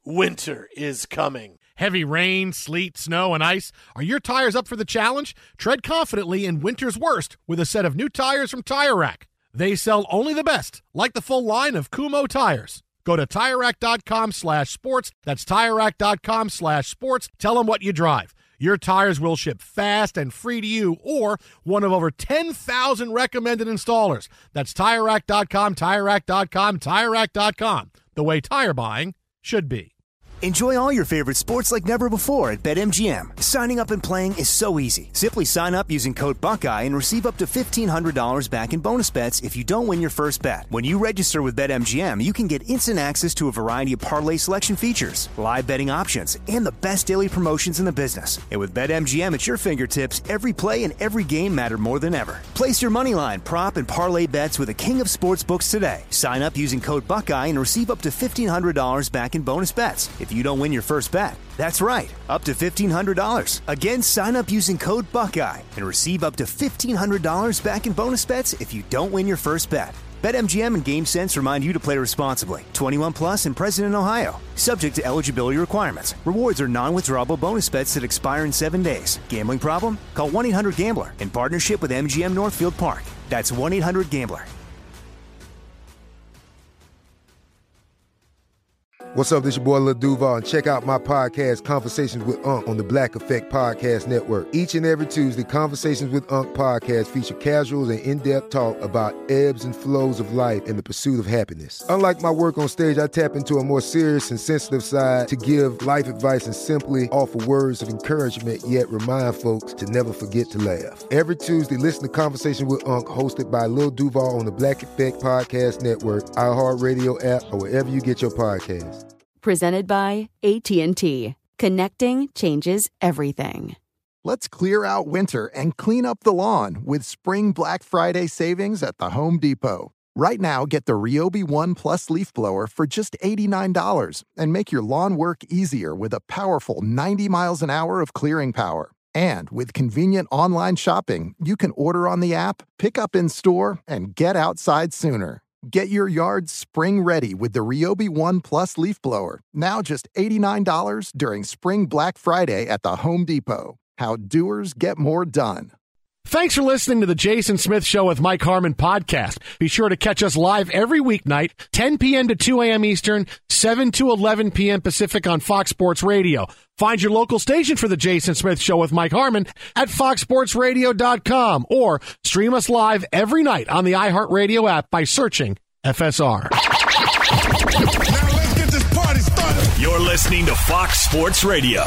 winter is coming. Heavy rain, sleet, snow, and ice. Are your tires up for the challenge? Tread confidently in winter's worst with a set of new tires from Tire Rack. They sell only the best, like the full line of Kumho tires. Go to TireRack.com/sports. That's TireRack.com/sports. Tell them what you drive. Your tires will ship fast and free to you or one of over 10,000 recommended installers. That's TireRack.com, TireRack.com, TireRack.com. The way tire buying should be. Enjoy all your favorite sports like never before at BetMGM. Signing up and playing is so easy. Simply sign up using code Buckeye and receive up to $1,500 back in bonus bets if you don't win your first bet. When you register with BetMGM, you can get instant access to a variety of parlay selection features, live betting options, and the best daily promotions in the business. And with BetMGM at your fingertips, every play and every game matter more than ever. Place your moneyline, prop, and parlay bets with the king of sportsbooks today. Sign up using code Buckeye and receive up to $1,500 back in bonus bets if you don't win your first bet. That's right, up to $1,500. Again, sign up using code Buckeye and receive up to $1,500 back in bonus bets if you don't win your first bet. BetMGM and GameSense remind you to play responsibly. 21 plus and present in Ohio. Subject to eligibility requirements. Rewards are non-withdrawable bonus bets that expire in 7 days. Gambling problem? Call 1-800-GAMBLER in partnership with MGM Northfield Park. That's 1-800-GAMBLER. What's up, this your boy Lil Duval, and check out my podcast, Conversations with Unc, on the Black Effect Podcast Network. Each and every Tuesday, Conversations with Unc podcast feature casual and in-depth talk about ebbs and flows of life and the pursuit of happiness. Unlike my work on stage, I tap into a more serious and sensitive side to give life advice and simply offer words of encouragement, yet remind folks to never forget to laugh. Every Tuesday, listen to Conversations with Unc, hosted by Lil Duval on the Black Effect Podcast Network, iHeartRadio app, or wherever you get your podcasts. Presented by AT&T. Connecting changes everything. Let's clear out winter and clean up the lawn with Spring Black Friday savings at the Home Depot. Right now, get the Ryobi One Plus leaf blower for just $89 and make your lawn work easier with a powerful 90 miles an hour of clearing power. And with convenient online shopping, you can order on the app, pick up in store, and get outside sooner. Get your yard spring ready with the Ryobi One Plus leaf blower. Now just $89 during Spring Black Friday at the Home Depot. How doers get more done. Thanks for listening to the Jason Smith Show with Mike Harmon podcast. Be sure to catch us live every weeknight, 10 p.m. to 2 a.m. Eastern, 7 to 11 p.m. Pacific on Fox Sports Radio. Find your local station for the Jason Smith Show with Mike Harmon at foxsportsradio.com or stream us live every night on the iHeartRadio app by searching FSR. Now let's get this party started. You're listening to Fox Sports Radio.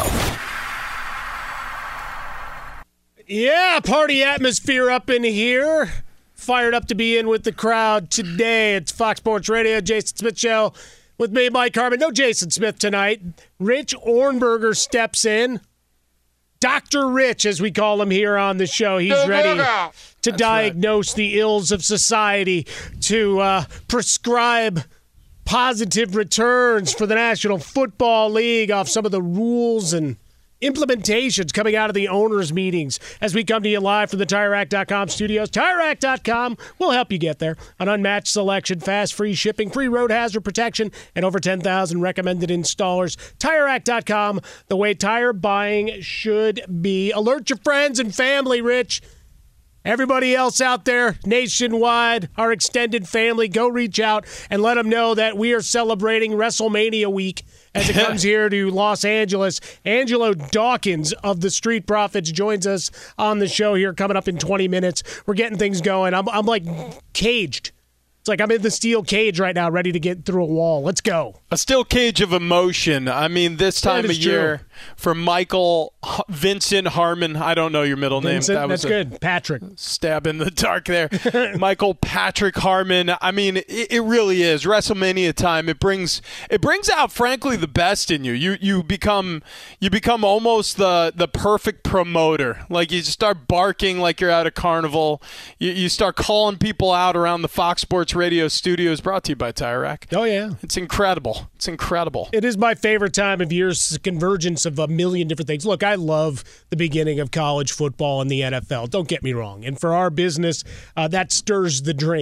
Yeah, party atmosphere up in here. Fired up to be in with the crowd today. It's Fox Sports Radio, Jason Smith Show with me, Mike Harmon. No Jason Smith tonight. Rich Ohrnberger steps in. Dr. Rich, as we call him here on the show. He's ready to diagnose the ills of society, to prescribe positive returns for the National Football League off some of the rules and implementations coming out of the owners' meetings as we come to you live from the TireRack.com studios. TireRack.com will help you get there. An unmatched selection, fast, free shipping, free road hazard protection, and over 10,000 recommended installers. TireRack.com, the way tire buying should be. Alert your friends and family, Rich. Everybody else out there nationwide, our extended family, go reach out and let them know that we are celebrating WrestleMania week as it comes here to Los Angeles. Angelo Dawkins of the Street Profits joins us on the show here coming up in 20 minutes. We're getting things going. I'm like caged. It's like I'm in the steel cage right now, ready to get through a wall. Let's go. A steel cage of emotion. I mean, this time of year for Michael Vincent Harmon. I don't know your middle name. That's good. Patrick. Stab in the dark there. Michael Patrick Harmon. I mean, it really is WrestleMania time. It brings out, frankly, the best in you. You become almost the perfect promoter. Like you start barking like you're at a carnival. You start calling people out around the Fox Sports Radio studios, brought to you by Tire Rack. Oh, yeah. It's incredible. It's incredible. It is my favorite time of year. It's a convergence of a million different things. Look, I love the beginning of college football and the NFL. Don't get me wrong. And for our business, that stirs the drink.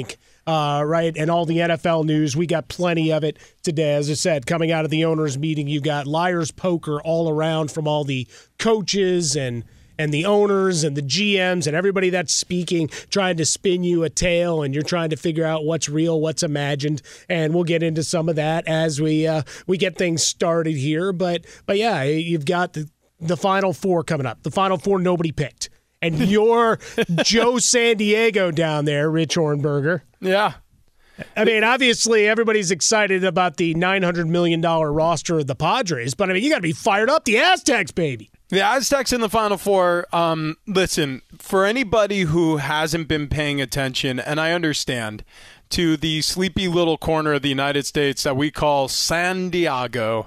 right? And all the NFL news. We got plenty of it today. As I said, coming out of the owners' meeting, you got liar's poker all around from all the coaches and the owners and the GMs and everybody that's speaking, trying to spin you a tale, and you're trying to figure out what's real, what's imagined, and we'll get into some of that as we get things started here. But yeah, you've got the Final Four coming up. The Final Four nobody picked. And you're Joe San Diego down there, Rich Hornberger. Yeah. I mean, obviously, everybody's excited about the $900 million roster of the Padres, but I mean, you got to be fired up. The Aztecs, baby. The Aztecs in the Final Four, listen, for anybody who hasn't been paying attention, and I understand, to the sleepy little corner of the United States that we call San Diego,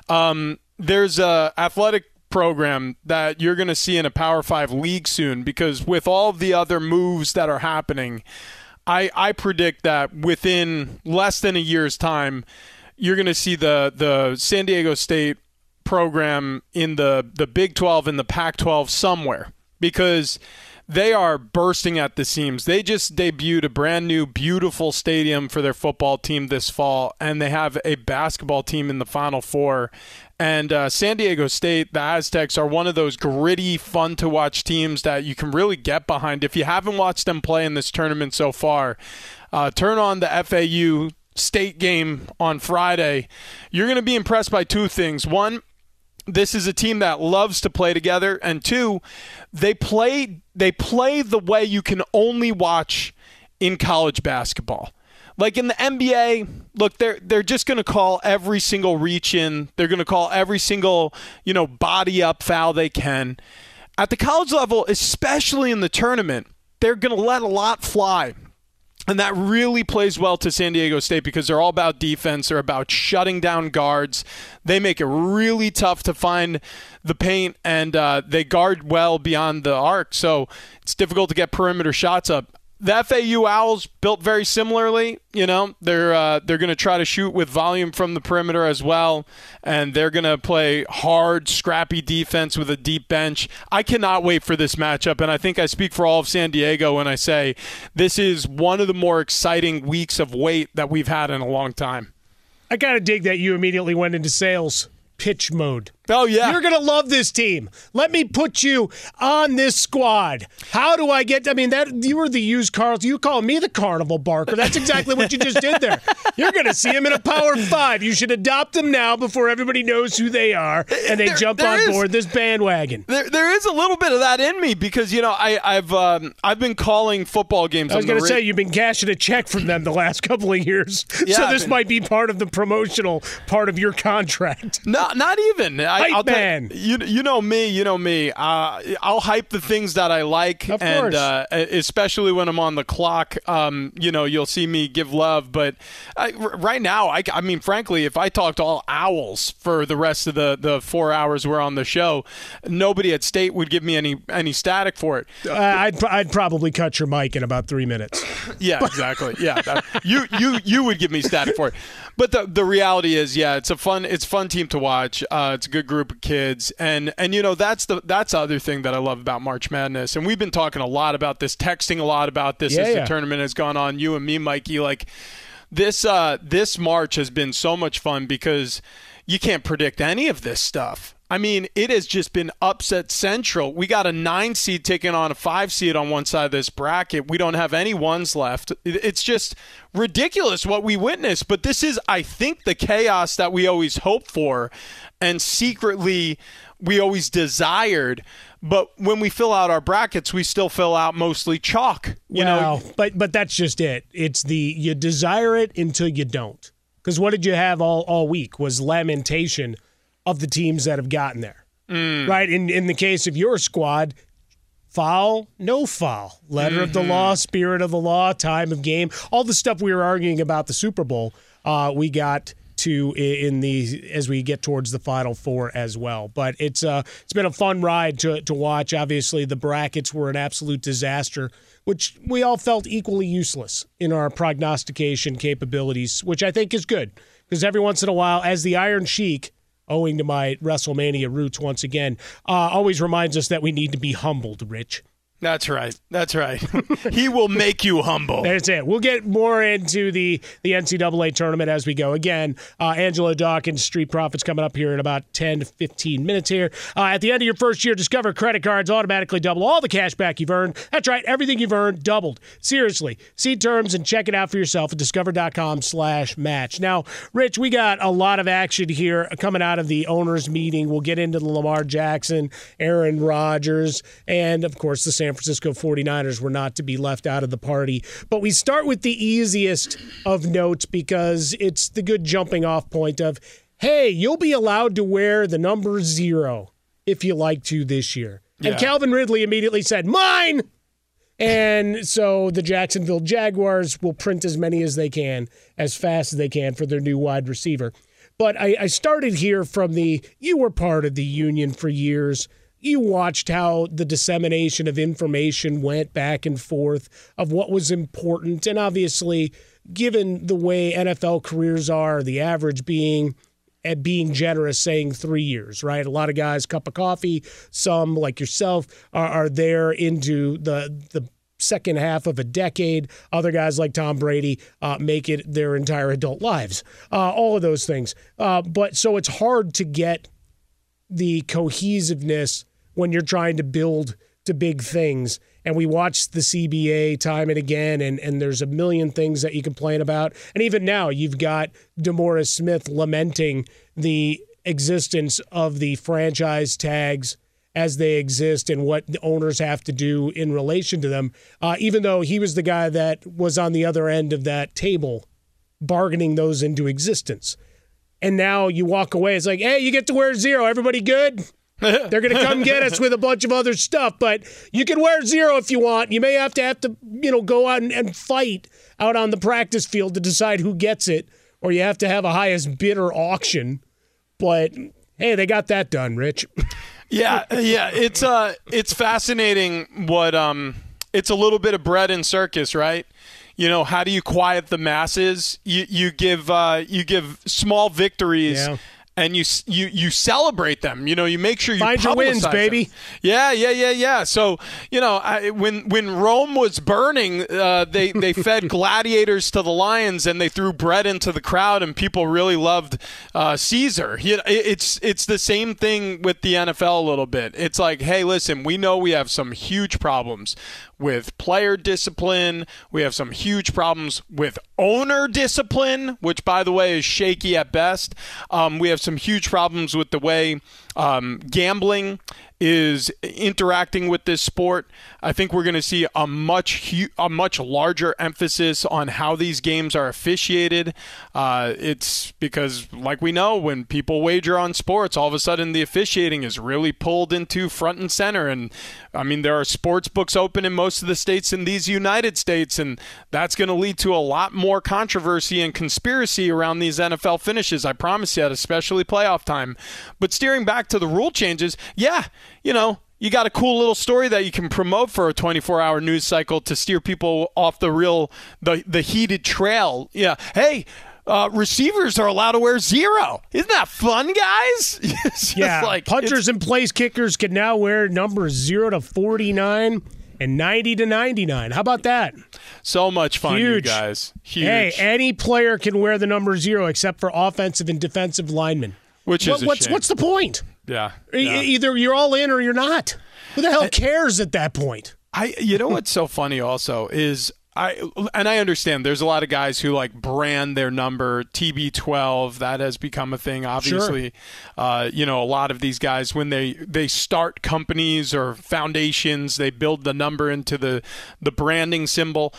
there's a athletic program that you're going to see in a Power 5 league soon, because with all of the other moves that are happening, I predict that within less than a year's time, you're going to see the San Diego State program in the Big 12 and the Pac-12 somewhere, because they are bursting at the seams. They just debuted a brand new, beautiful stadium for their football team this fall, and they have a basketball team in the Final Four. And San Diego State, the Aztecs, are one of those gritty, fun-to-watch teams that you can really get behind. If you haven't watched them play in this tournament so far, turn on the FAU State game on Friday. You're going to be impressed by two things. One, this is a team that loves to play together. And two, they play the way you can only watch in college basketball. Like in the NBA, look, they're just going to call every single reach in. They're going to call every single, body up foul they can. At the college level, especially in the tournament, they're going to let a lot fly. And that really plays well to San Diego State, because they're all about defense. They're about shutting down guards. They make it really tough to find the paint, and they guard well beyond the arc. So it's difficult to get perimeter shots up. The FAU Owls built very similarly. They're going to try to shoot with volume from the perimeter as well, and they're going to play hard, scrappy defense with a deep bench. I cannot wait for this matchup, and I think I speak for all of San Diego when I say this is one of the more exciting weeks of wait that we've had in a long time. I got to dig that you immediately went into sales pitch mode. Oh, yeah. You're going to love this team. Let me put you on this squad. How do I get – I mean, you were the used cars. You call me the carnival barker. That's exactly what you just did there. You're going to see them in a Power 5. You should adopt them now before everybody knows who they are and they jump on board this bandwagon. There is a little bit of that in me because, I've been calling football games. I was going to say, you've been cashing a check from them the last couple of years. Yeah, so this might be part of the promotional part of your contract. No, not even. Hype man. You know me. I'll hype the things that I like, of and course. Especially when I'm on the clock. You'll see me give love. But right now, I mean, frankly, if I talked all Owls for the rest of the 4 hours we're on the show, nobody at State would give me any static for it. I'd probably cut your mic in about 3 minutes. Yeah, exactly. Yeah, you would give me static for it. But the reality is, yeah, it's a fun team to watch. It's a good group of kids, and that's the other thing that I love about March Madness. And we've been talking a lot about this, texting a lot about this as the tournament has gone on. You and me, Mikey, like this March has been so much fun because you can't predict any of this stuff. I mean, it has just been upset central. We got a 9 seed taking on a 5 seed on one side of this bracket. We don't have any ones left. It's just ridiculous what we witnessed. But this is, I think, the chaos that we always hoped for and secretly we always desired. But when we fill out our brackets, we still fill out mostly chalk. But that's just it. It's you desire it until you don't. Because what did you have all week was lamentation of the teams that have gotten there, right? In the case of your squad, foul, no foul, letter of the law, spirit of the law, time of game, all the stuff we were arguing about the Super Bowl, we got to as we get towards the Final Four as well. But it's been a fun ride to watch. Obviously, the brackets were an absolute disaster, which we all felt equally useless in our prognostication capabilities, which I think is good because every once in a while, as the Iron Sheik, owing to my WrestleMania roots once again, always reminds us that we need to be humbled, Rich. That's right. He will make you humble. That's it. We'll get more into the NCAA tournament as we go. Again, Angelo Dawkins, Street Profits, coming up here in about 10 to 15 minutes here. At the end of your first year, Discover credit cards automatically double all the cash back you've earned. That's right. Everything you've earned doubled. Seriously. See terms and check it out for yourself at discover.com/match. Now, Rich, we got a lot of action here coming out of the owners' meeting. We'll get into the Lamar Jackson, Aaron Rodgers, and, of course, the San Francisco 49ers were not to be left out of the party. But we start with the easiest of notes because it's the good jumping off point of, hey, you'll be allowed to wear the number 0 if you like to this year. Yeah. And Calvin Ridley immediately said, mine! And so the Jacksonville Jaguars will print as many as they can, as fast as they can for their new wide receiver. But I started here from you were part of the union for years. You watched how the dissemination of information went back and forth of what was important. And obviously, given the way NFL careers are, the average being generous, saying 3 years, right? A lot of guys, cup of coffee. Some, like yourself, are there into the second half of a decade. Other guys like Tom Brady make it their entire adult lives. All of those things. But so it's hard to get the cohesiveness when you're trying to build to big things. And we watch the CBA time and again, and there's a million things that you complain about. And even now, you've got DeMaurice Smith lamenting the existence of the franchise tags as they exist and what the owners have to do in relation to them, even though he was the guy that was on the other end of that table bargaining those into existence. And now you walk away. It's like, hey, you get to wear 0. Everybody good? They're going to come get us with a bunch of other stuff, but you can wear 0 if you want. You may have to go out and fight out on the practice field to decide who gets it, or you have to have a highest bidder auction. But hey, they got that done, Rich. Yeah. It's fascinating what it's a little bit of bread and circus, right? You know, how do you quiet the masses? You give small victories. Yeah. And you celebrate them. You know, you make sure you find your wins, baby. Them. Yeah. So, you know, when Rome was burning, they fed gladiators to the lions and they threw bread into the crowd, and people really loved Caesar. It's the same thing with the NFL a little bit. It's like, hey, listen, we know we have some huge problems with player discipline. We have some huge problems with owner discipline, which, by the way, is shaky at best. We have some huge problems with the way gambling is interacting with this sport. I think we're going to see a much larger emphasis on how these games are officiated. It's because, like we know, when people wager on sports, all of a sudden the officiating is really pulled into front and center. And I mean, there are sports books open in most of the states in these United States, and that's going to lead to a lot more controversy and conspiracy around these NFL finishes. I promise you that, especially playoff time. But steering back to the rule changes, you know, you got a cool little story that you can promote for a 24-hour news cycle to steer people off the heated trail. Yeah. Hey, receivers are allowed to wear 0. Isn't that fun, guys? Yeah. Like, punters and place kickers can now wear numbers 0 to 49 and 90 to 99. How about that? So much fun, Huge. You guys. Huge. Hey, any player can wear the number 0 except for offensive and defensive linemen. Which is a shame. What's the point? Yeah. Either you're all in or you're not. Who the hell cares at that point? You know what's so funny also is I understand there's a lot of guys who like brand their number TB12. That has become a thing, obviously. Sure. You know, a lot of these guys, when they start companies or foundations, they build the number into the branding symbol.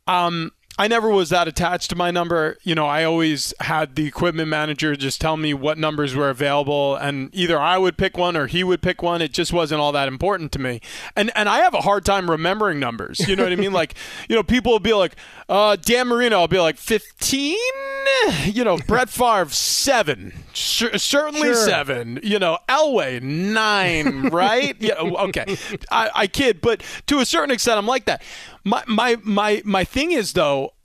I never was that attached to my number. You know, I always had the equipment manager just tell me what numbers were available, and either I would pick one or he would pick one. It just wasn't all that important to me. And I have a hard time remembering numbers. You know what I mean? Like, you know, people will be like, Dan Marino, I'll be like 15. You know, Brett Favre 7. Certainly sure. 7. You know, Elway 9. Right? Yeah. Okay. I kid, but to a certain extent, I'm like that. My thing is, though,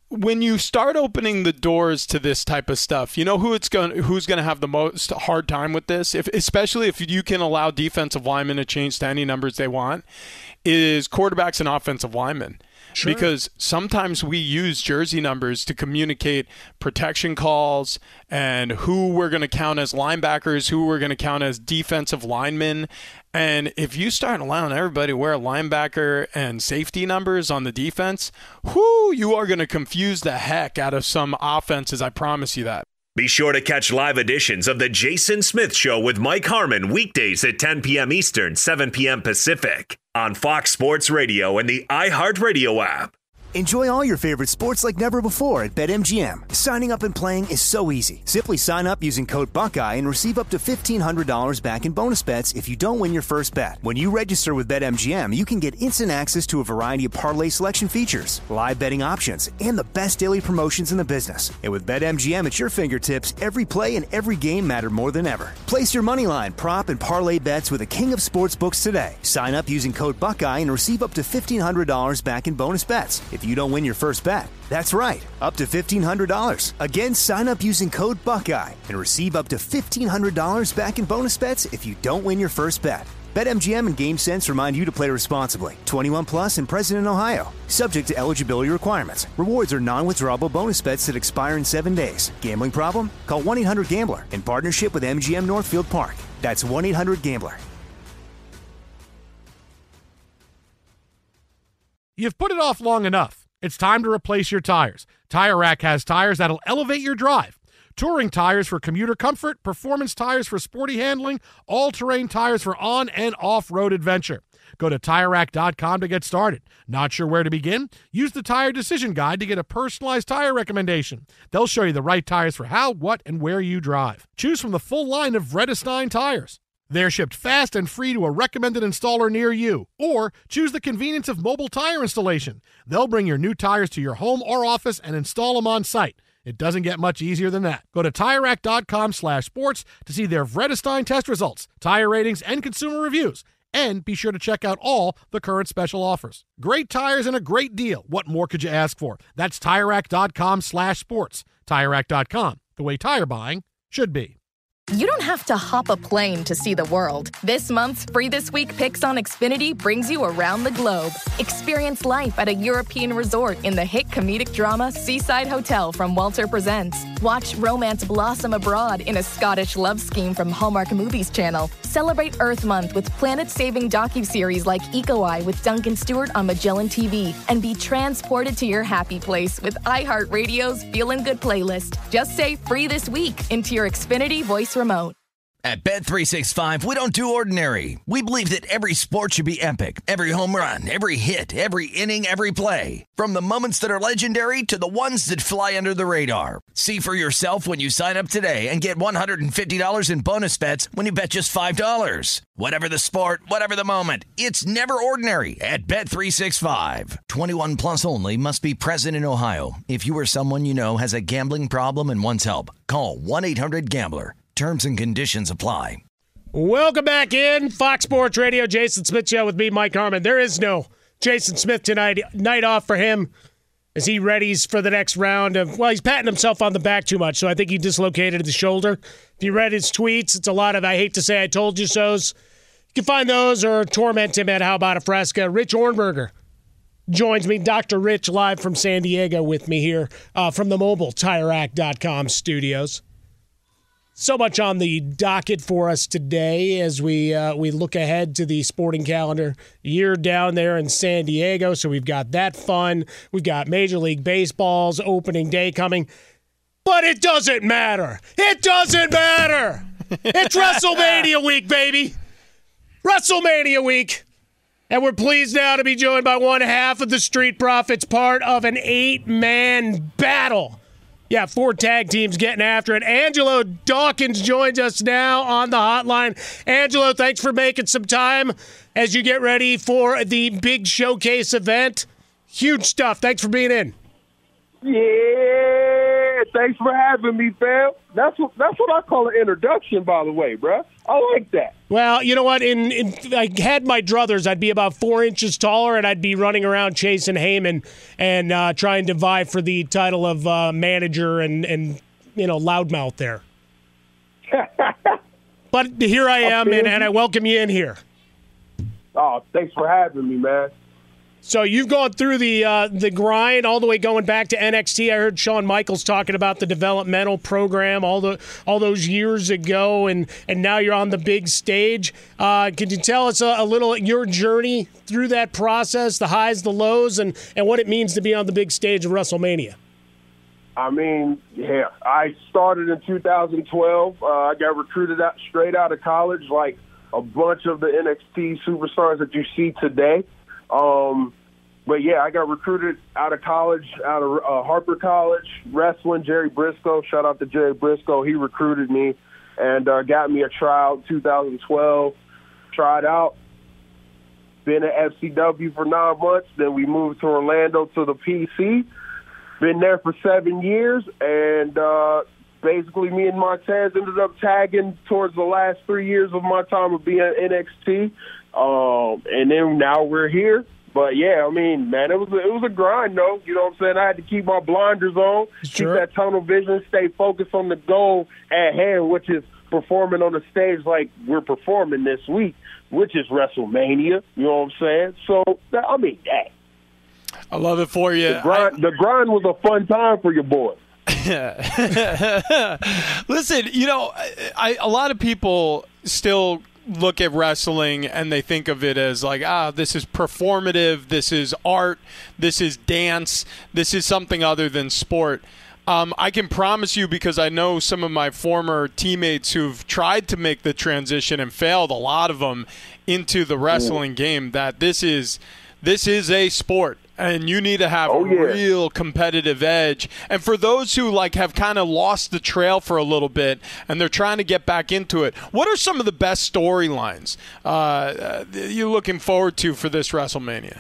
when you start opening the doors to this type of stuff, you know who's going to have the most hard time with this, especially if you can allow defensive linemen to change to any numbers they want, is quarterbacks and offensive linemen. Sure. Because sometimes we use jersey numbers to communicate protection calls and who we're going to count as linebackers, who we're going to count as defensive linemen. And if you start allowing everybody to wear linebacker and safety numbers on the defense, you are going to confuse the heck out of some offenses, I promise you that. Be sure to catch live editions of The Jason Smith Show with Mike Harmon weekdays at 10 p.m. Eastern, 7 p.m. Pacific on Fox Sports Radio and the iHeartRadio app. Enjoy all your favorite sports like never before at BetMGM. Signing up and playing is so easy. Simply sign up using code Buckeye and receive up to $1,500 back in bonus bets if you don't win your first bet. When you register with BetMGM, you can get instant access to a variety of parlay selection features, live betting options, and the best daily promotions in the business. And with BetMGM at your fingertips, every play and every game matter more than ever. Place your moneyline, prop, and parlay bets with the king of sportsbooks today. Sign up using code Buckeye and receive up to $1,500 back in bonus bets if you don't win your first bet. That's right, up to $1,500. Again, sign up using code Buckeye and receive up to $1,500 back in bonus bets if you don't win your first bet. BetMGM and GameSense remind you to play responsibly. 21 plus and present in Ohio. Subject to eligibility requirements. Rewards are non-withdrawable bonus bets that expire in 7 days. Gambling problem? Call 1-800-GAMBLER in partnership with MGM Northfield Park. That's 1-800-GAMBLER. You've put it off long enough. It's time to replace your tires. Tire Rack has tires that'll elevate your drive. Touring tires for commuter comfort, performance tires for sporty handling, all-terrain tires for on- and off-road adventure. Go to TireRack.com to get started. Not sure where to begin? Use the Tire Decision Guide to get a personalized tire recommendation. They'll show you the right tires for how, what, and where you drive. Choose from the full line of Vredestein tires. They're shipped fast and free to a recommended installer near you. Or choose the convenience of mobile tire installation. They'll bring your new tires to your home or office and install them on site. It doesn't get much easier than that. Go to TireRack.com/sports to see their Vredestein test results, tire ratings, and consumer reviews. And be sure to check out all the current special offers. Great tires and a great deal. What more could you ask for? That's TireRack.com/sports. TireRack.com, the way tire buying should be. You don't have to hop a plane to see the world. This month's Free This Week Picks on Xfinity brings you around the globe. Experience life at a European resort in the hit comedic drama Seaside Hotel from Walter Presents. Watch romance blossom abroad in a Scottish love scheme from Hallmark Movies Channel. Celebrate Earth Month with planet-saving docuseries like Eco Eye with Duncan Stewart on Magellan TV. And be transported to your happy place with iHeartRadio's Feelin' Good playlist. Just say Free This Week into your Xfinity voice remote. At Bet365, we don't do ordinary. We believe that every sport should be epic. Every home run, every hit, every inning, every play. From the moments that are legendary to the ones that fly under the radar. See for yourself when you sign up today and get $150 in bonus bets when you bet just $5. Whatever the sport, whatever the moment, it's never ordinary at Bet365. 21 plus only. Must be present in Ohio. If you or someone you know has a gambling problem and wants help, call 1-800-GAMBLER. Terms and conditions apply. Welcome back in. Fox Sports Radio, Jason Smith Show with me, Mike Harmon. There is no Jason Smith tonight. Night off for him as he readies for the next round of, well, he's patting himself on the back too much, so I think he dislocated the shoulder. If you read his tweets, it's a lot of I hate to say I told you so's. You can find those or torment him at How About a Fresca. Rich Ornberger joins me, Dr. Rich, live from San Diego with me here from the mobile TireRack.com studios. So much on the docket for us today as we look ahead to the sporting calendar year down there in San Diego. So we've got that fun. We've got Major League Baseball's opening day coming. But it doesn't matter. It doesn't matter. It's WrestleMania week, baby. WrestleMania week. And we're pleased now to be joined by one half of the Street Profits, part of an 8-man battle. Yeah, 4 tag teams getting after it. Angelo Dawkins joins us now on the hotline. Angelo, thanks for making some time as you get ready for the big showcase event. Huge stuff. Thanks for being in. Yeah, man. Thanks for having me, fam. That's what I call an introduction, by the way, bro. I like that. Well, you know what? I had my druthers. I'd be about 4 inches taller, and I'd be running around chasing Heyman and trying to vie for the title of manager and loudmouth there. But here I am, and I welcome you in here. Oh, thanks for having me, man. So you've gone through the grind all the way going back to NXT. I heard Shawn Michaels talking about the developmental program all those years ago, and now you're on the big stage. Could you tell us a little your journey through that process, the highs, the lows, and what it means to be on the big stage of WrestleMania? I mean, yeah, I started in 2012. I got recruited straight out of college, like a bunch of the NXT superstars that you see today. But yeah, I got recruited out of college, out of Harper College, wrestling. Jerry Briscoe, shout out to Jerry Briscoe. He recruited me and got me a tryout in 2012. Tried out, been at FCW for 9 months. Then we moved to Orlando to the PC. Been there for 7 years, and basically me and Montez ended up tagging towards the last 3 years of my time of being at NXT. And then now we're here. But, yeah, I mean, man, it was a grind, though. You know what I'm saying? I had to keep my blinders on, Keep that tunnel vision, stay focused on the goal at hand, which is performing on the stage like we're performing this week, which is WrestleMania. You know what I'm saying? So, I mean, that. I love it for you. The grind was a fun time for your boy. Listen, a lot of people still look at wrestling and they think of it as like, this is performative, this is art, this is dance, this is something other than sport. I can promise you, because I know some of my former teammates who've tried to make the transition and failed, a lot of them, into the wrestling game, that this is a sport. And you need to have a real competitive edge. And for those who have kind of lost the trail for a little bit and they're trying to get back into it, what are some of the best storylines you're looking forward to for this WrestleMania?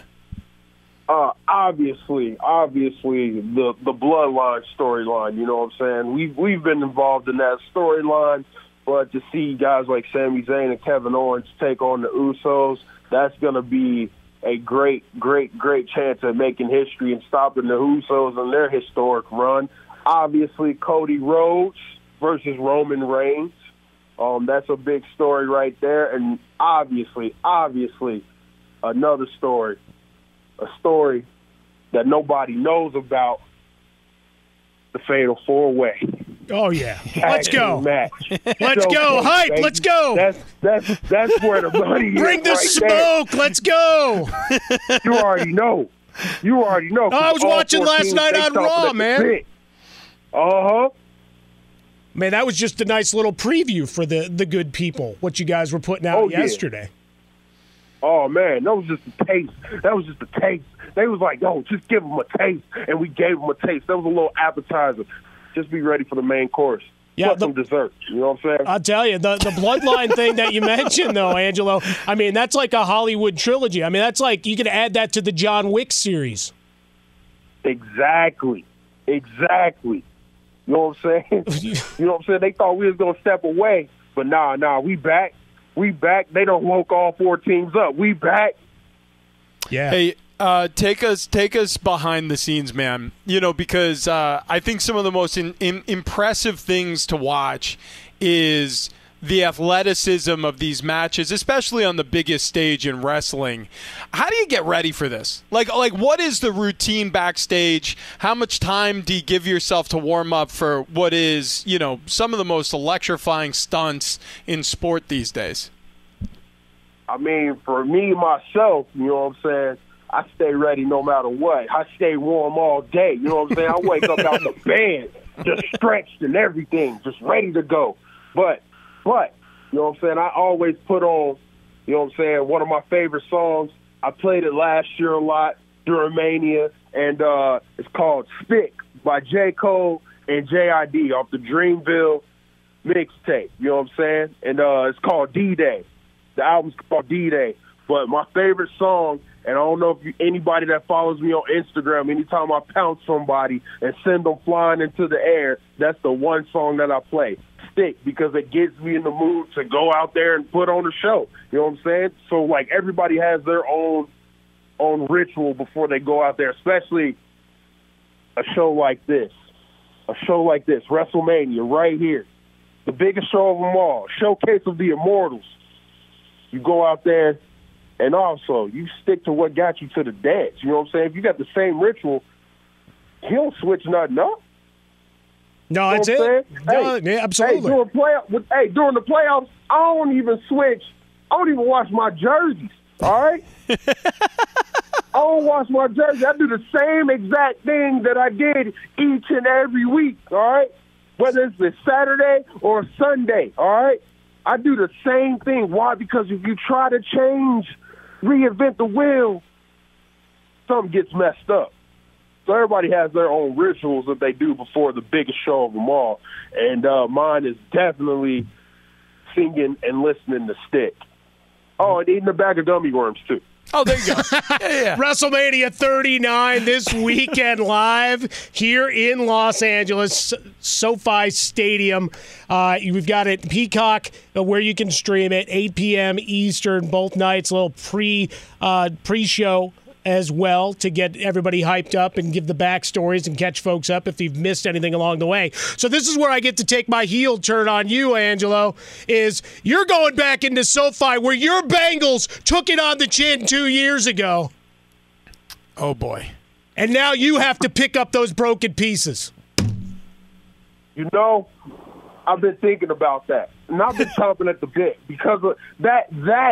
Obviously, the Bloodline storyline. You know what I'm saying? We've been involved in that storyline, but to see guys like Sami Zayn and Kevin Owens take on the Usos, that's going to be a great chance at making history and stopping the Usos on their historic run. Obviously, Cody Rhodes versus Roman Reigns. That's a big story right there. And obviously, another story, a story that nobody knows about, the Fatal 4-Way. Oh, yeah. Let's go. Let's go. Hype. Baby. Let's go. That's where the money is. Bring the smoke. There. Let's go. You already know. I was watching last night on Raw, man. Uh-huh. Man, that was just a nice little preview for the good people, what you guys were putting out yesterday. Oh, man, that was just a taste. They was like, just give them a taste, and we gave them a taste. That was a little appetizer. Just be ready for the main course. Yeah, some dessert. You know what I'm saying? I'll tell you, the Bloodline thing that you mentioned, though, Angelo, I mean, that's like a Hollywood trilogy. I mean, that's like you could add that to the John Wick series. Exactly. You know what I'm saying? They thought we was going to step away, but nah, we back. They don't woke all 4 teams up. We back. Yeah. Hey, take us behind the scenes, man. Because I think some of the most impressive things to watch is the athleticism of these matches, especially on the biggest stage in wrestling. How do you get ready for this? Like what is the routine backstage? How much time do you give yourself to warm up for what is, some of the most electrifying stunts in sport these days? I mean, for me, myself, you know what I'm saying, I stay ready no matter what. I stay warm all day. You know what I'm saying? I wake up out the bed, just stretched and everything, just ready to go. But, you know what I'm saying, I always put on, you know what I'm saying, one of my favorite songs. I played it last year a lot during Mania, and it's called Stick by J. Cole and J.I.D. off the Dreamville mixtape. You know what I'm saying? And it's called D-Day. The album's called D-Day. But my favorite song, and I don't know if anybody that follows me on Instagram, anytime I pounce somebody and send them flying into the air, that's the one song that I play, Stick, because it gets me in the mood to go out there and put on a show. You know what I'm saying? So, like, everybody has their own ritual before they go out there, especially a show like this. A show like this, WrestleMania, right here. The biggest show of them all, showcase of the Immortals. You go out there, and also, you stick to what got you to the dance. You know what I'm saying? If you got the same ritual, he don't switch nothing up. No, you know that's it. No, yeah, absolutely. During the playoffs, I don't even switch. I don't even wash my jerseys, all right? I don't wash my jersey. I do the same exact thing that I did each and every week, all right? Whether it's a Saturday or a Sunday, all right? I do the same thing. Why? Because if you try to reinvent the wheel, something gets messed up. So everybody has their own rituals that they do before the biggest show of them all. And mine is definitely singing and listening to Stick. Oh, and eating a bag of gummy worms, too. Oh, there you go. Yeah. WrestleMania 39 this weekend live here in Los Angeles, SoFi Stadium. We've got it Peacock where you can stream it, 8 p.m. Eastern both nights, a little pre-show as well to get everybody hyped up and give the backstories and catch folks up if you've missed anything along the way. So this is where I get to take my heel turn on you, Angelo, is you're going back into SoFi where your Bengals took it on the chin 2 years ago. Oh, boy. And now you have to pick up those broken pieces. You know, I've been thinking about that. And I've been chomping at the bit because of that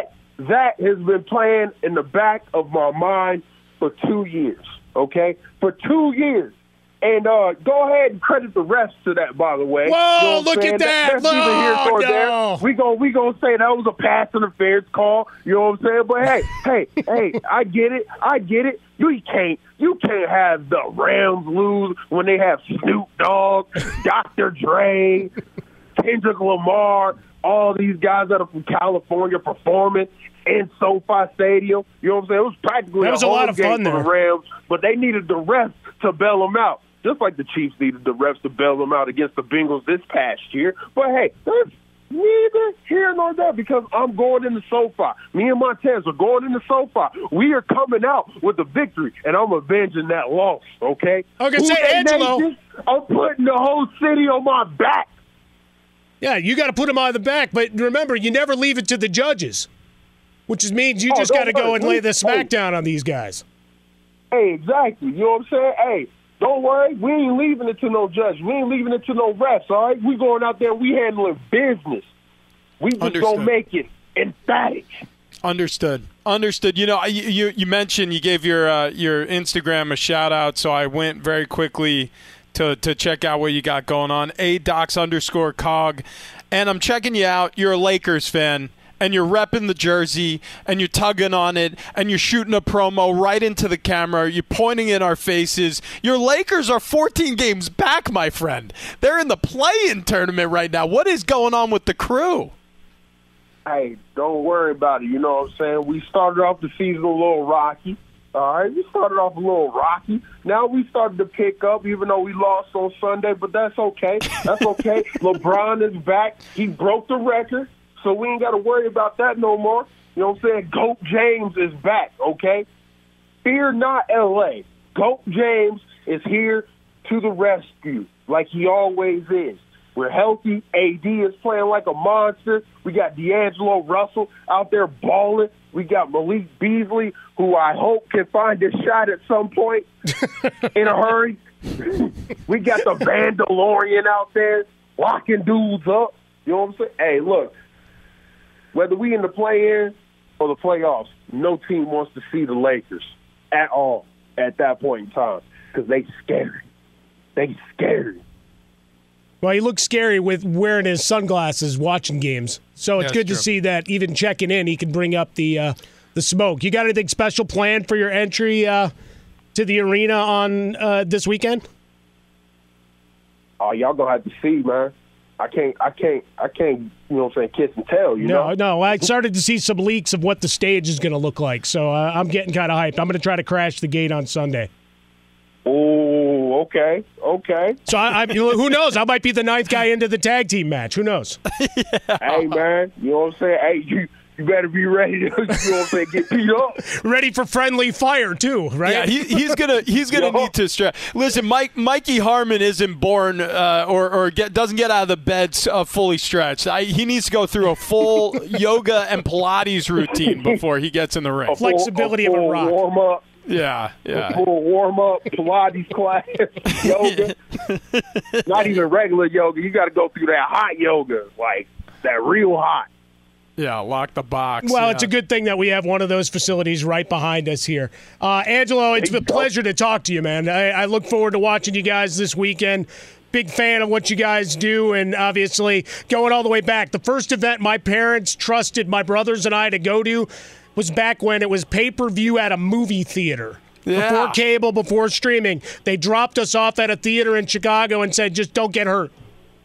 has been playing in the back of my mind for 2 years, okay? For 2 years. And go ahead and credit the refs to that, by the way. Whoa, you know look at that. That's neither here nor there. We gonna say that was a pass interference call. You know what I'm saying? But hey, I get it. You can't have the Rams lose when they have Snoop Dogg, Dr. Dre, Kendrick Lamar, all these guys that are from California performing in SoFi Stadium. You know what I'm saying? It was practically a lot of fun for the Rams, but they needed the refs to bail them out, just like the Chiefs needed the refs to bail them out against the Bengals this past year. But, hey, that's neither here nor there because I'm going into SoFi. Me and Montez are going into SoFi. We are coming out with a victory, and I'm avenging that loss, okay? Okay, say, Angelo. I'm putting the whole city on my back. Yeah, you got to put them on the back, but remember, you never leave it to the judges, which means you just got to go and lay the smackdown on these guys. Hey, exactly. You know what I'm saying? Hey, don't worry. We ain't leaving it to no judge. We ain't leaving it to no refs, all right? We going out there, we handling business. We just going to make it emphatic. Understood. You know, you mentioned you gave your Instagram a shout-out, so I went very quickly to check out what you got going on. @docs_cog. And I'm checking you out. You're a Lakers fan, and you're repping the jersey, and you're tugging on it, and you're shooting a promo right into the camera. You're pointing in our faces. Your Lakers are 14 games back, my friend. They're in the play-in tournament right now. What is going on with the crew? Hey, don't worry about it. You know what I'm saying? We started off the season a little rocky. All right, we started off a little rocky. Now we started to pick up, even though we lost on Sunday, but that's okay. That's okay. LeBron is back. He broke the record, so we ain't got to worry about that no more. You know what I'm saying? GOAT James is back, okay? Fear not, L.A. GOAT James is here to the rescue, like he always is. We're healthy. AD is playing like a monster. We got D'Angelo Russell out there balling. We got Malik Beasley, who I hope can find his shot at some point in a hurry. We got the Vandalorian out there locking dudes up. You know what I'm saying? Hey, look, whether we in the play-in or the playoffs, no team wants to see the Lakers at all at that point in time because they scary. They scary. Well, he looks scary with wearing his sunglasses watching games. So it's good to see that even checking in, he can bring up the smoke. You got anything special planned for your entry to the arena on this weekend? Oh, y'all going to have to see, man. I can't, you know what I'm saying, kiss and tell, you know? No, I started to see some leaks of what the stage is going to look like, so I'm getting kind of hyped. I'm going to try to crash the gate on Sunday. Oh, okay. So who knows? I might be the 9th guy into the tag team match. Who knows? Hey, man, you know what I'm saying? Hey, you better be ready to, you know what I'm saying, get beat up. Ready for friendly fire too, right? Yeah, he's gonna need to stretch. Listen, Mikey Harmon isn't born doesn't get out of the bed fully stretched. He needs to go through a full yoga and Pilates routine before he gets in the ring. Flexibility of a rock. Warm up. Yeah. A full warm up, Pilates class, yoga. Not even regular yoga. You got to go through that hot yoga, like that real hot. Yeah, lock the box. Well, it's a good thing that we have one of those facilities right behind us here. Angelo, it's a pleasure to talk to you, man. I look forward to watching you guys this weekend. Big fan of what you guys do, and obviously going all the way back. The first event my parents trusted my brothers and I to go to was back when it was pay-per-view at a movie theater. Yeah. Before cable, before streaming. They dropped us off at a theater in Chicago and said, just don't get hurt.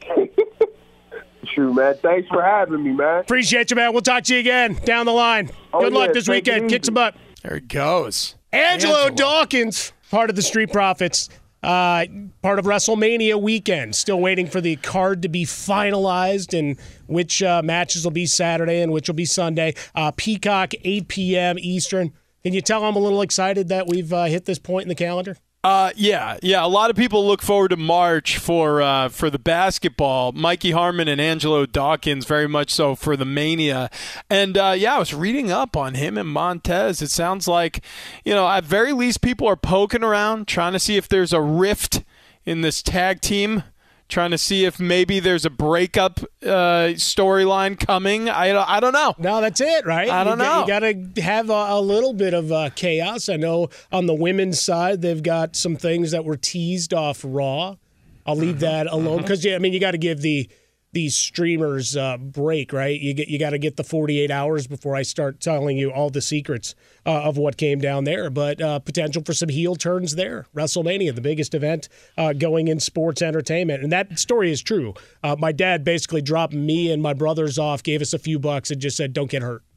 True, man. Thanks for having me, man. Appreciate you, man. We'll talk to you again down the line. Good luck this weekend. Kick some butt. There he goes. Angelo Dawkins, part of the Street Profits, part of WrestleMania weekend. Still waiting for the card to be finalized and which matches will be Saturday and which will be Sunday. Peacock, 8 p.m. Eastern. Can you tell I'm a little excited that we've hit this point in the calendar? Yeah. A lot of people look forward to March for the basketball. Mikey Harmon and Angelo Dawkins, very much so for the Mania. And I was reading up on him and Montez. It sounds like, at very least, people are poking around, trying to see if there's a rift in this tag team. Trying to see if maybe there's a breakup storyline coming. I don't know. No, that's it, right? I don't know. You got to have a little bit of chaos. I know on the women's side, they've got some things that were teased off Raw. I'll leave that alone because, you got to give these streamers break, right? You got to get the 48 hours before I start telling you all the secrets of what came down there. But potential for some heel turns there. WrestleMania, the biggest event going in sports entertainment. And that story is true. My dad basically dropped me and my brothers off, gave us a few bucks, and just said, don't get hurt.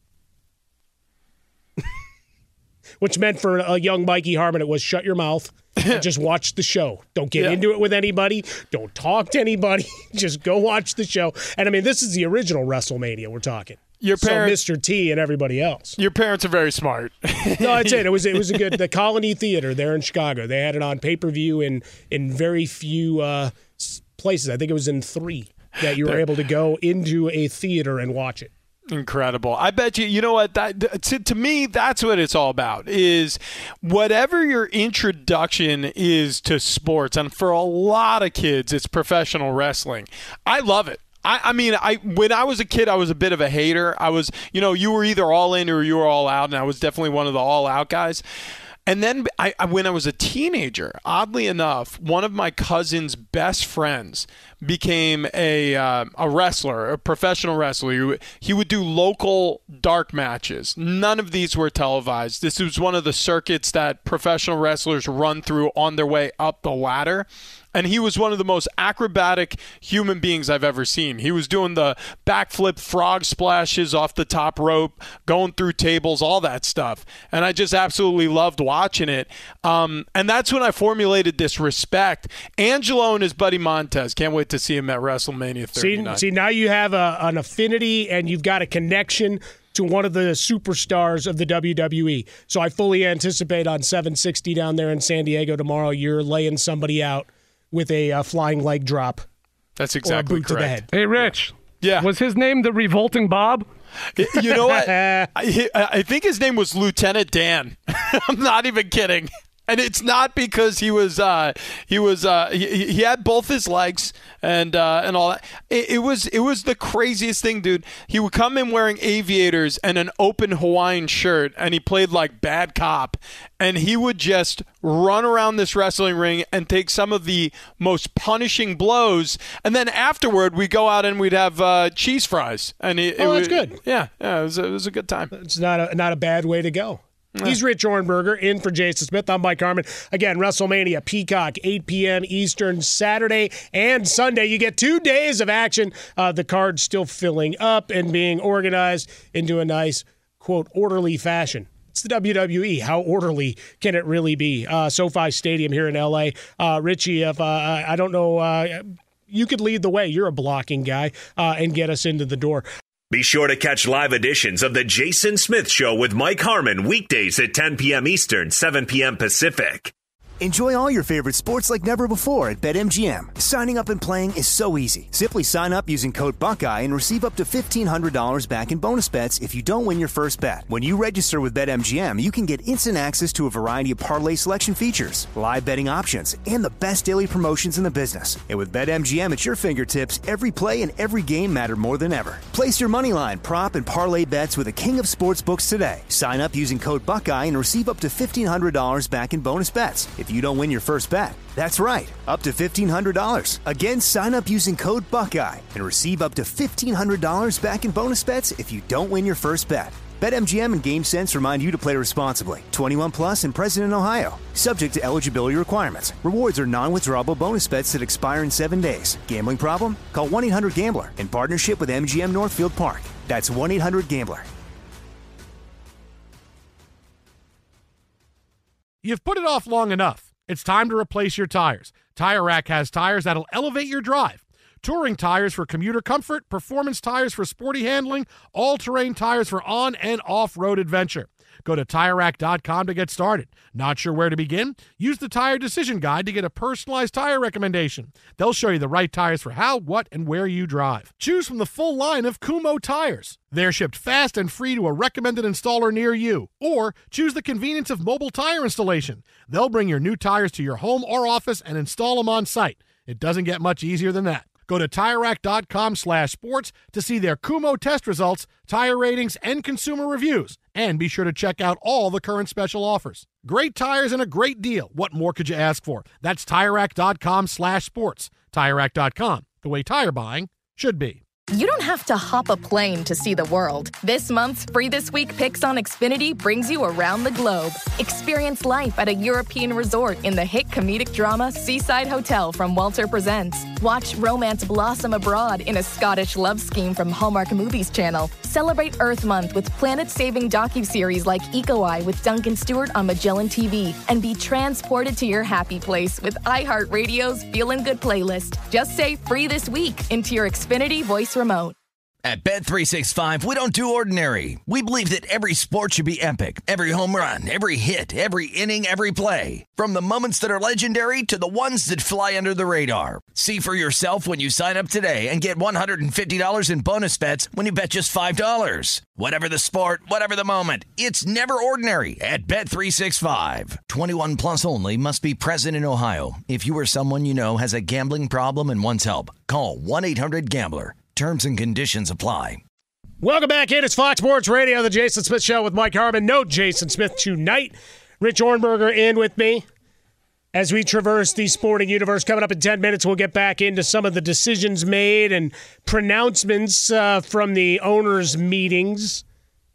Which meant for a young Mikey Harmon, it was shut your mouth and just watch the show. Don't get into it with anybody. Don't talk to anybody. Just go watch the show. And, this is the original WrestleMania we're talking. Your parents, so Mr. T and everybody else. Your parents are very smart. No, that's it. It was a good. The Colony Theater there in Chicago. They had it on pay-per-view in very few places. I think it was in 3 that you were able to go into a theater and watch it. Incredible. I bet you know what? To me, that's what it's all about, is whatever your introduction is to sports. And for a lot of kids, it's professional wrestling. I love it. When I was a kid, I was a bit of a hater. I was, you were either all in or you were all out, and I was definitely one of the all out guys. And then when I was a teenager, oddly enough, one of my cousin's best friends became a wrestler, a professional wrestler. He would do local dark matches. None of these were televised. This was one of the circuits that professional wrestlers run through on their way up the ladder. And he was one of the most acrobatic human beings I've ever seen. He was doing the backflip frog splashes off the top rope, going through tables, all that stuff. And I just absolutely loved watching it. And that's when I formulated this respect. Angelo and his buddy Montez. Can't wait to see him at WrestleMania 39. See, now you have an affinity and you've got a connection to one of the superstars of the WWE. So I fully anticipate on 760 down there in San Diego tomorrow, you're laying somebody out with a flying leg drop. That's exactly or a boot correct. To the head. Hey, Rich. Yeah. Was his name the Revolting Bob? You know what? I think his name was Lieutenant Dan. I'm not even kidding. And it's not because he had both his legs and all that. It was the craziest thing, dude. He would come in wearing aviators and an open Hawaiian shirt, and he played like bad cop. And he would just run around this wrestling ring and take some of the most punishing blows. And then afterward, we'd go out and we'd have cheese fries. And that's good. Yeah, it was a good time. It's not a bad way to go. He's Rich Ohrnberger, in for Jason Smith. I'm Mike Harmon. Again, WrestleMania, Peacock, 8 p.m. Eastern, Saturday and Sunday. You get 2 days of action. The card's still filling up and being organized into a nice, quote, orderly fashion. It's the WWE. How orderly can it really be? SoFi Stadium here in L.A. Richie, if I don't know, you could lead the way. You're a blocking guy and get us into the door. Be sure to catch live editions of The Jason Smith Show with Mike Harmon weekdays at 10 p.m. Eastern, 7 p.m. Pacific. Enjoy all your favorite sports like never before at BetMGM. Signing up and playing is so easy. Simply sign up using code Buckeye and receive up to $1,500 back in bonus bets if you don't win your first bet. When you register with BetMGM, you can get instant access to a variety of parlay selection features, live betting options, and the best daily promotions in the business. And with BetMGM at your fingertips, every play and every game matter more than ever. Place your moneyline, prop, and parlay bets with the king of sportsbooks today. Sign up using code Buckeye and receive up to $1,500 back in bonus bets if you don't win your first bet. That's right, up to $1,500. Again, sign up using code Buckeye and receive up to $1,500 back in bonus bets if you don't win your first bet. BetMGM and GameSense remind you to play responsibly. 21 plus and present in Ohio. Subject to eligibility requirements. Rewards are non-withdrawable bonus bets that expire in 7 days. Gambling problem? Call 1-800-GAMBLER in partnership with MGM Northfield Park. That's 1-800-GAMBLER. You've put it off long enough. It's time to replace your tires. Tire Rack has tires that'll elevate your drive. Touring tires for commuter comfort, performance tires for sporty handling, all-terrain tires for on- and off-road adventure. Go to TireRack.com to get started. Not sure where to begin? Use the Tire Decision Guide to get a personalized tire recommendation. They'll show you the right tires for how, what, and where you drive. Choose from the full line of Kumho tires. They're shipped fast and free to a recommended installer near you. Or choose the convenience of mobile tire installation. They'll bring your new tires to your home or office and install them on site. It doesn't get much easier than that. Go to TireRack.com/sports to see their Kumho test results, tire ratings, and consumer reviews. And be sure to check out all the current special offers. Great tires and a great deal. What more could you ask for? That's TireRack.com/sports. TireRack.com, the way tire buying should be. You don't have to hop a plane to see the world. This month's Free This Week Picks on Xfinity brings you around the globe. Experience life at a European resort in the hit comedic drama Seaside Hotel from Walter Presents. Watch romance blossom abroad in a Scottish love scheme from Hallmark Movies Channel. Celebrate Earth Month with planet-saving docuseries like Eco Eye with Duncan Stewart on Magellan TV. And be transported to your happy place with iHeartRadio's Feelin' Good playlist. Just say Free This Week into your Xfinity voice remote. At Bet365, we don't do ordinary. We believe that every sport should be epic. Every home run, every hit, every inning, every play. From the moments that are legendary to the ones that fly under the radar. See for yourself when you sign up today and get $150 in bonus bets when you bet just $5. Whatever the sport, whatever the moment, it's never ordinary at Bet365. 21 plus only. Must be present in Ohio. If you or someone you know has a gambling problem and wants help, call 1-800-GAMBLER. Terms and conditions apply. Welcome back in. It's Fox Sports Radio, the Jason Smith Show with Mike Harmon. No Jason Smith tonight. Rich Ohrnberger in with me as we traverse the sporting universe. Coming up in 10 minutes, we'll get back into some of the decisions made and pronouncements from the owners' meetings.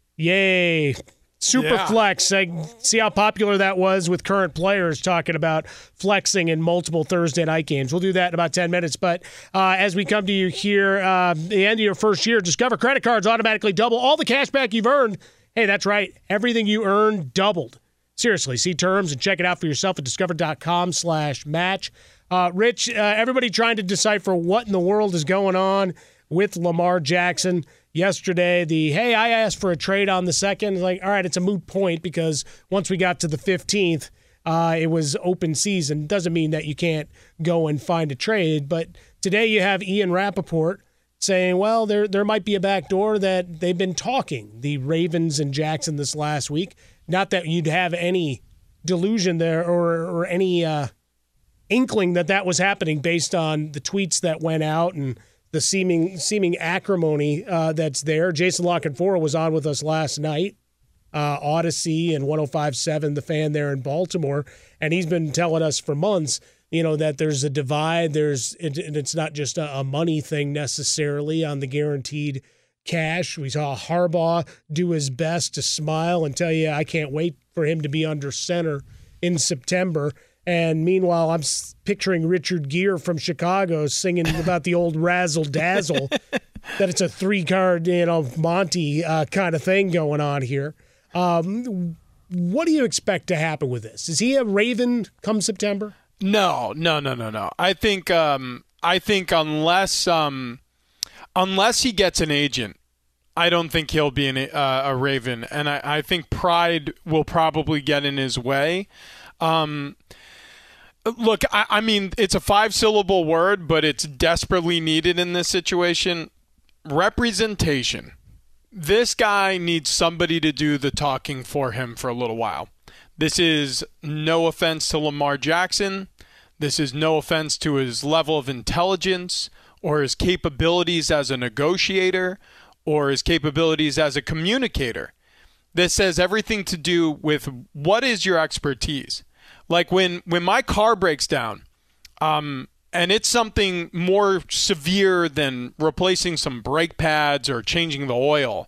Yay. Superflex. I see how popular that was with current players talking about flexing in multiple Thursday night games. We'll do that in about 10 minutes. But as we come to you here, the end of your first year, Discover credit cards automatically double all the cash back you've earned. Hey, that's right. Everything you earned doubled. Seriously, see terms and check it out for yourself at discover.com/match. Rich, everybody trying to decipher what in the world is going on with Lamar Jackson. Yesterday, I asked for a trade on the second. Like, all right, it's a moot point because once we got to the 15th, it was open season. Doesn't mean that you can't go and find a trade. But today you have Ian Rappaport saying, well, there might be a back door that they've been talking, the Ravens and Jackson this last week. Not that you'd have any delusion there or any inkling that was happening based on the tweets that went out and the seeming acrimony that's there. Jason La Canfora was on with us last night, Odyssey and 105.7, The Fan there in Baltimore, and he's been telling us for months, that there's a divide. It's not just a money thing necessarily on the guaranteed cash. We saw Harbaugh do his best to smile and tell you, I can't wait for him to be under center in September. And meanwhile, I'm picturing Richard Gere from Chicago singing about the old razzle dazzle, that it's a 3-card, Monty kind of thing going on here. What do you expect to happen with this? Is he a Raven come September? No. I think unless he gets an agent, I don't think he'll be a Raven, and I think pride will probably get in his way. Look, I mean, it's a 5-syllable word, but it's desperately needed in this situation. Representation. This guy needs somebody to do the talking for him for a little while. This is no offense to Lamar Jackson. This is no offense to his level of intelligence or his capabilities as a negotiator or his capabilities as a communicator. This has everything to do with what is your expertise. Like when my car breaks down, and it's something more severe than replacing some brake pads or changing the oil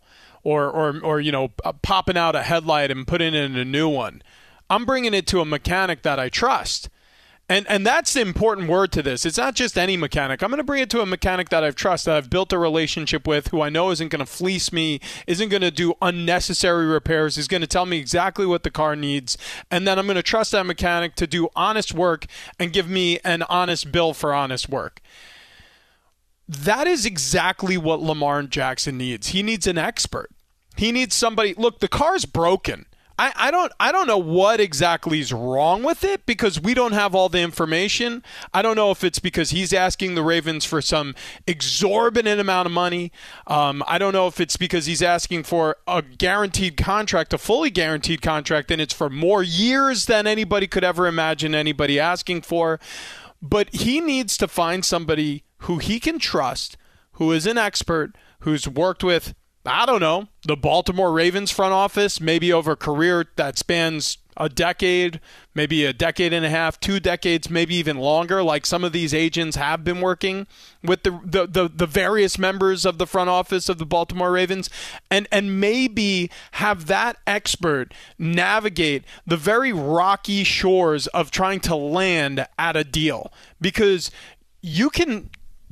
or popping out a headlight and putting in a new one, I'm bringing it to a mechanic that I trust. And that's the important word to this. It's not just any mechanic. I'm going to bring it to a mechanic that I've trusted, that I've built a relationship with, who I know isn't going to fleece me, isn't going to do unnecessary repairs, is going to tell me exactly what the car needs, and then I'm going to trust that mechanic to do honest work and give me an honest bill for honest work. That is exactly what Lamar Jackson needs. He needs an expert. He needs somebody. Look, the car's broken. I don't know what exactly is wrong with it because we don't have all the information. I don't know if it's because he's asking the Ravens for some exorbitant amount of money. I don't know if it's because he's asking for a guaranteed contract, a fully guaranteed contract, and it's for more years than anybody could ever imagine anybody asking for. But he needs to find somebody who he can trust, who is an expert, who's worked with, I don't know, the Baltimore Ravens front office, maybe over a career that spans a decade, maybe a decade and a half, 2 decades, maybe even longer, like some of these agents have been working with the various members of the front office of the Baltimore Ravens, and maybe have that expert navigate the very rocky shores of trying to land at a deal. Because you can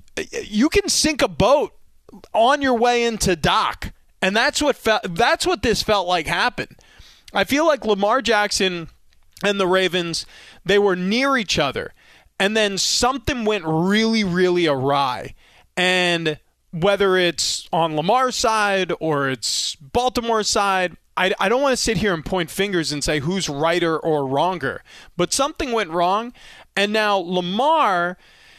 sink a boat on your way into dock, and that's what this felt like happened. I feel like Lamar Jackson and the Ravens, they were near each other, and then something went really, really awry. And whether it's on Lamar's side or it's Baltimore's side, I don't want to sit here and point fingers and say who's righter or wronger, but something went wrong, and now Lamar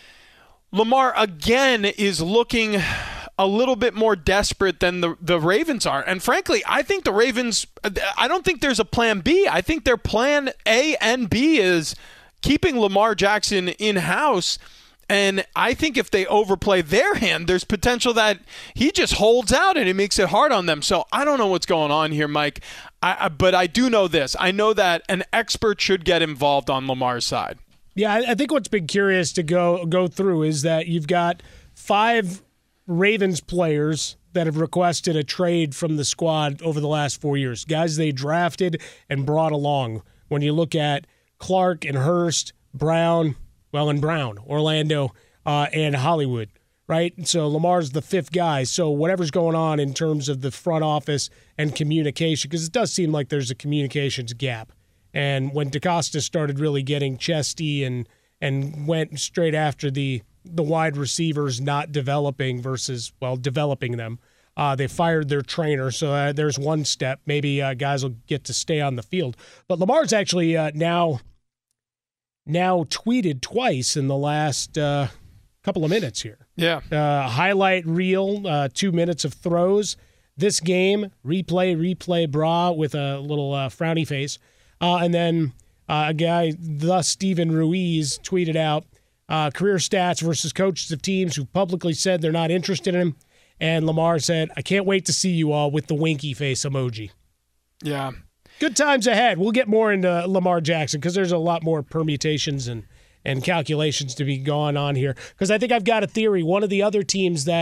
again is looking a little bit more desperate than the Ravens are. And frankly, I think the Ravens, I don't think there's a plan B. I think their plan A and B is keeping Lamar Jackson in-house. And I think if they overplay their hand, there's potential that he just holds out and it makes it hard on them. So I don't know what's going on here, Mike. But I do know this. I know that an expert should get involved on Lamar's side. Yeah, I think what's been curious to go through is that you've got 5 Ravens players that have requested a trade from the squad over the last 4 years. Guys they drafted and brought along. When you look at Clark and Hurst, Brown, Orlando, and Hollywood, right? So Lamar's the 5th guy. So whatever's going on in terms of the front office and communication, because it does seem like there's a communications gap. And when DeCosta started really getting chesty and went straight after the wide receivers not developing versus, developing them, they fired their trainer. So there's one step. Maybe guys will get to stay on the field. But Lamar's actually now tweeted twice in the last couple of minutes here. Yeah. Highlight reel, 2 minutes of throws. This game, replay, bra, with a little frowny face. And then a guy, Steven Ruiz, tweeted out career stats versus coaches of teams who publicly said they're not interested in him. And Lamar said, "I can't wait to see you all," with the winky face emoji. Yeah. Good times ahead. We'll get more into Lamar Jackson because there's a lot more permutations and calculations to be going on here. Because I think I've got a theory. One of the other teams that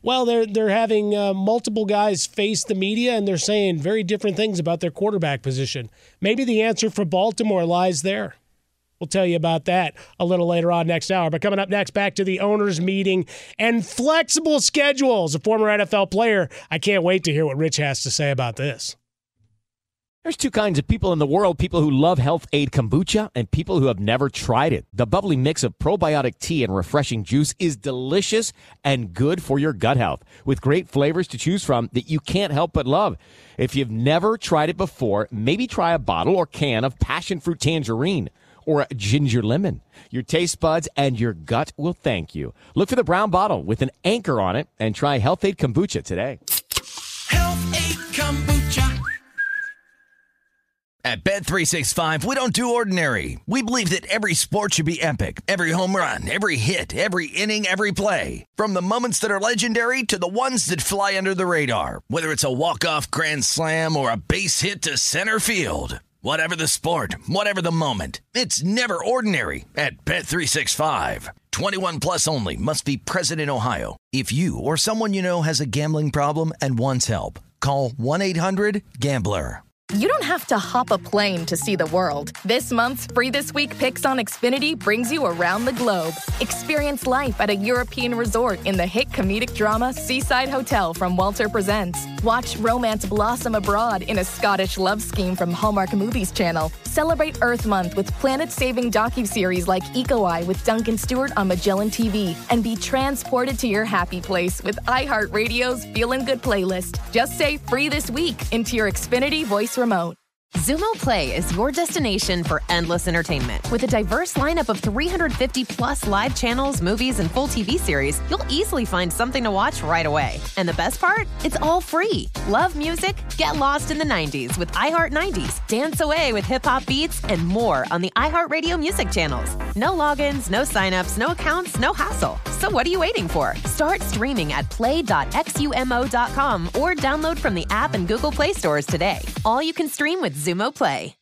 Well, they're having multiple guys face the media, and they're saying very different things about their quarterback position. Maybe the answer for Baltimore lies there. We'll tell you about that a little later on next hour. But coming up next, back to the owners' meeting and flexible schedules. A former NFL player, I can't wait to hear what Rich has to say about this. There's two kinds of people in the world, people who love Health Aid Kombucha and people who have never tried it. The bubbly mix of probiotic tea and refreshing juice is delicious and good for your gut health, with great flavors to choose from that you can't help but love. If you've never tried it before, maybe try a bottle or can of passion fruit tangerine or a ginger lemon. Your taste buds and your gut will thank you. Look for the brown bottle with an anchor on it and try Health Aid Kombucha today. Health Aid Kombucha. At Bet365, we don't do ordinary. We believe that every sport should be epic. Every home run, every hit, every inning, every play. From the moments that are legendary to the ones that fly under the radar. Whether it's a walk-off grand slam or a base hit to center field. Whatever the sport, whatever the moment, it's never ordinary at Bet365. 21 plus only. Must be present in Ohio. If you or someone you know has a gambling problem and wants help, call 1-800-GAMBLER. You don't have to hop a plane to see the world. This month's Free This Week Picks on Xfinity brings you around the globe. Experience life at a European resort in the hit comedic drama Seaside Hotel from Walter Presents. Watch romance blossom abroad in a Scottish love scheme from Hallmark Movies Channel. Celebrate Earth Month with planet-saving docuseries like Eco Eye with Duncan Stewart on Magellan TV. And be transported to your happy place with iHeartRadio's Feelin' Good playlist. Just say Free This Week into your Xfinity voice remote. Xumo Play is your destination for endless entertainment. With a diverse lineup of 350 plus live channels, movies, and full TV series, you'll easily find something to watch right away. And the best part? It's all free. Love music? Get lost in the 90s with iHeart 90s, dance away with hip-hop beats, and more on the iHeartRadio music channels. No logins, no signups, no accounts, no hassle. So what are you waiting for? Start streaming at play.xumo.com or download from the app and Google Play stores today. All you can stream with Xumo Play.